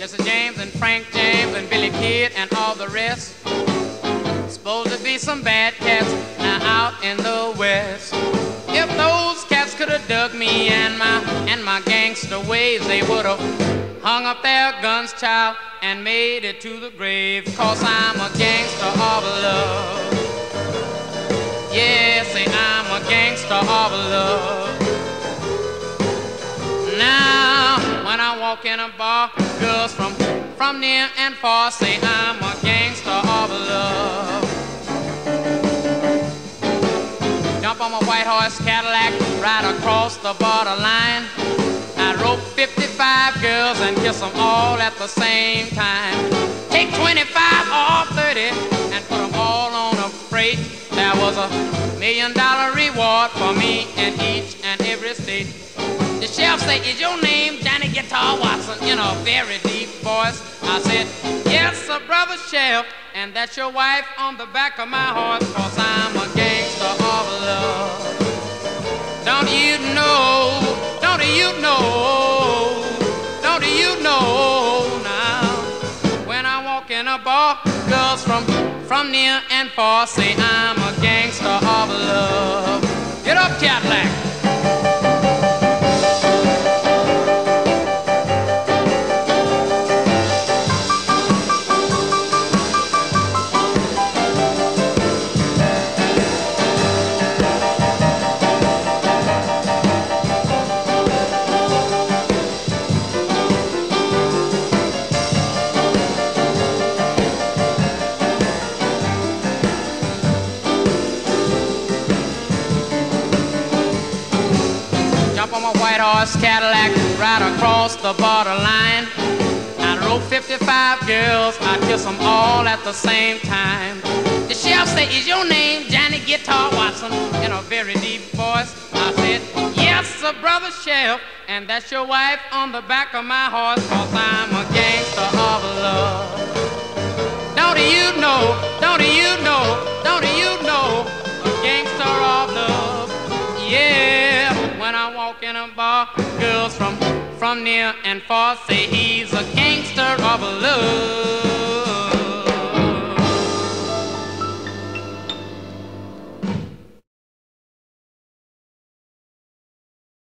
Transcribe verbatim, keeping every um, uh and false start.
Jesse James and Frank James and Billy Kid and all the rest. Supposed to be some bad cats now out in the West. If those cats could have dug me and my and my gangster ways, they would have hung up their guns, child, and made it to the grave. 'Cause I'm a gangster of love. Yeah, say I'm a gangster of love. Now, when I walk in a bar, girls from, from near and far say I'm a gangster of love. Jump on my white horse Cadillac, ride across the borderline. I rope fifty-five girls and kiss them all at the same time. Take twenty-five or thirty and put them all on a freight. There was a million dollar reward for me in each and every state. The sheriff said, is your name Johnny Guitar Watson? In a very deep voice. I said, yes, sir, brother sheriff, and that's your wife on the back of my horse. 'Cause I'm a gangster of love. Don't you know, don't you know, don't you know now? When I walk in a bar, girls from, from near and far say I'm a gangster of love. Get up, Cadillac. On my white horse Cadillac, ride across the borderline. I rode fifty-five girls, I kiss them all at the same time. The sheriff said, is your name Johnny Guitar Watson? In a very deep voice. I said, yes, sir, brother sheriff, and that's your wife on the back of my horse. 'Cause I'm a gangster of love. Don't you know, don't you know, don't you know, a gangster of love. Yeah, when I walk in a bar, girls from, from near and far say he's a gangster of love.